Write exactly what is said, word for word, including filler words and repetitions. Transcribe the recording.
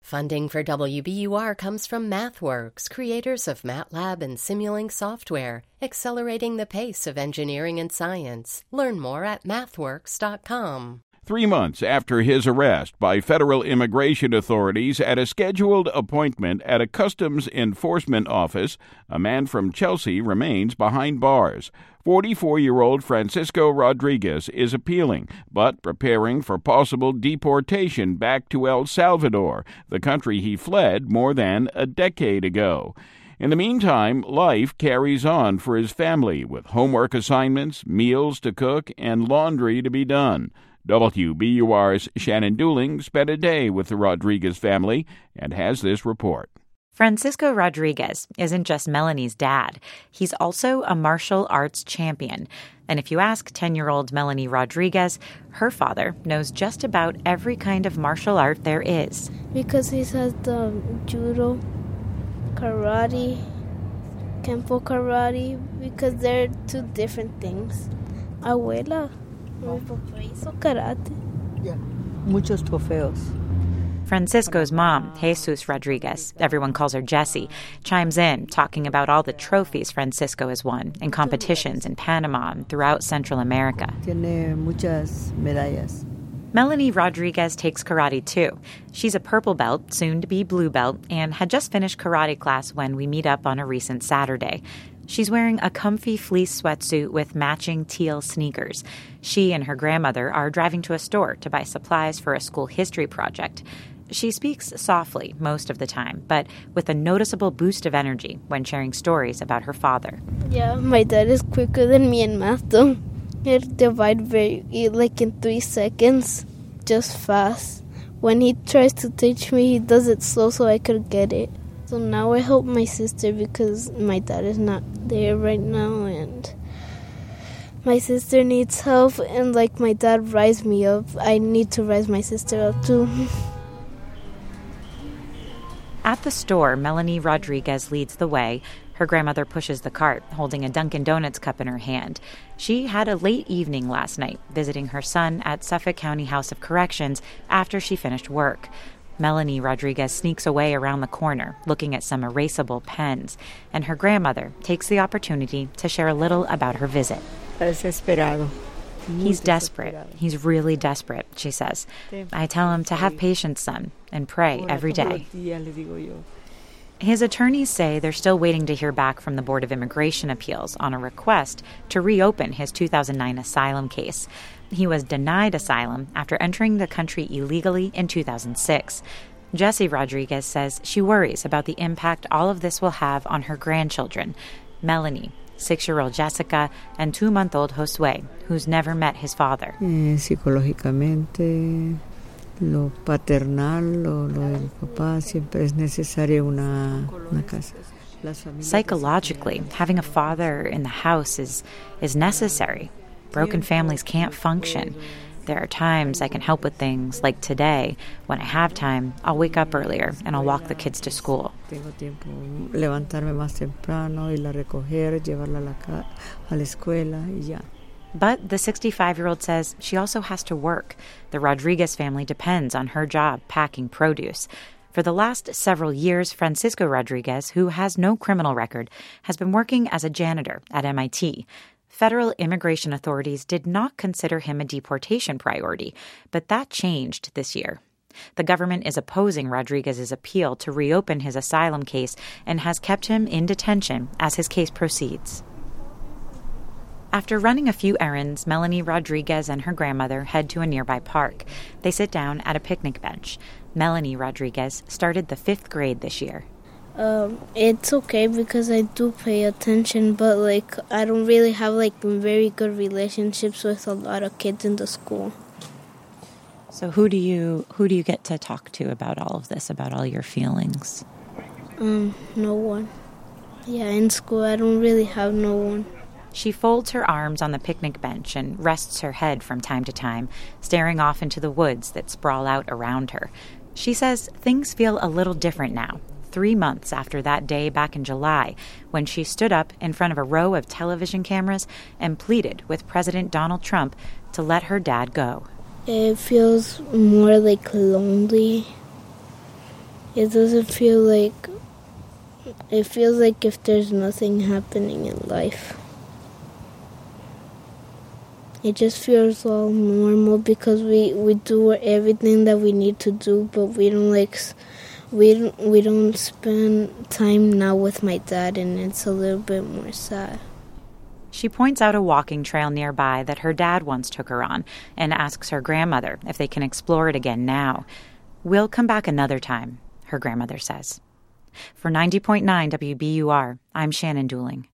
Funding for W B U R comes from MathWorks, creators of MATLAB and Simulink software, accelerating the pace of engineering and science. Learn more at mathworks dot com. Three months after his arrest by federal immigration authorities at a scheduled appointment at a customs enforcement office, a man from Chelsea remains behind bars. forty-four-year-old Francisco Rodriguez is appealing, but preparing for possible deportation back to El Salvador, the country he fled more than a decade ago. In the meantime, life carries on for his family with homework assignments, meals to cook, and laundry to be done. W B U R's Shannon Dooling spent a day with the Rodriguez family and has this report. Francisco Rodriguez isn't just Melanie's dad. He's also a martial arts champion. And if you ask ten-year-old Melanie Rodriguez, her father knows just about every kind of martial art there is. Because he has the judo, karate, kempo karate, because they're two different things. Abuela, mi papá hizo karate. Yeah, muchos trofeos. Francisco's mom, Jesus Rodriguez, everyone calls her Jessie, chimes in talking about all the trophies Francisco has won in competitions in Panama and throughout Central America. Tiene muchas medallas. Melanie Rodriguez takes karate too. She's a purple belt, soon to be blue belt, and had just finished karate class when we meet up on a recent Saturday. She's wearing a comfy fleece sweatsuit with matching teal sneakers. She and her grandmother are driving to a store to buy supplies for a school history project. She speaks softly most of the time, but with a noticeable boost of energy when sharing stories about her father. Yeah, my dad is quicker than me in math, though. It divides very, like in three seconds, just fast. When he tries to teach me, he does it slow so I could get it. So now I help my sister because my dad is not there right now, and my sister needs help, and like my dad rise me up, I need to rise my sister up too. At the store, Melanie Rodriguez leads the way. Her grandmother pushes the cart, holding a Dunkin' Donuts cup in her hand. She had a late evening last night, visiting her son at Suffolk County House of Corrections after she finished work. Melanie Rodriguez sneaks away around the corner, looking at some erasable pens, and her grandmother takes the opportunity to share a little about her visit. Desesperado. He's desperate. He's really desperate, she says. I tell him to have patience, son, and pray every day. His attorneys say they're still waiting to hear back from the Board of Immigration Appeals on a request to reopen his two thousand nine asylum case. He was denied asylum after entering the country illegally in two thousand six. Jessie Rodriguez says she worries about the impact all of this will have on her grandchildren, Melanie, six-year-old Jessica, and two-month-old Josue, who's never met his father. Eh, psicológicamente, lo paternal, lo, lo del papá, siempre es necesaria una, una casa. Psychologically, having a father in the house is, is necessary. Broken families can't function. There are times I can help with things, like today. When I have time, I'll wake up earlier and I'll walk the kids to school. Tengo tiempo levantarme más temprano, irla a recoger, llevarla a la, ca- a la escuela y ya. But the sixty-five-year-old says she also has to work. The Rodriguez family depends on her job packing produce. For the last several years, Francisco Rodriguez, who has no criminal record, has been working as a janitor at M I T. Federal immigration authorities did not consider him a deportation priority, but that changed this year. The government is opposing Rodriguez's appeal to reopen his asylum case and has kept him in detention as his case proceeds. After running a few errands, Melanie Rodriguez and her grandmother head to a nearby park. They sit down at a picnic bench. Melanie Rodriguez started the fifth grade this year. Um, it's okay because I do pay attention, but like I don't really have like very good relationships with a lot of kids in the school. So who do you who do you get to talk to about all of this, about all your feelings? Um, no one. Yeah, in school I don't really have no one. She folds her arms on the picnic bench and rests her head from time to time, staring off into the woods that sprawl out around her. She says things feel a little different now, three months after that day back in July, when she stood up in front of a row of television cameras and pleaded with President Donald Trump to let her dad go. It feels more like lonely It doesn't feel like, it feels like if there's nothing happening in life. It just feels all normal because we, we do everything that we need to do, but we don't like, we don't, we don't spend time now with my dad, and it's a little bit more sad. She points out a walking trail nearby that her dad once took her on and asks her grandmother if they can explore it again now. We'll come back another time, her grandmother says. For ninety point nine W B U R, I'm Shannon Dooling.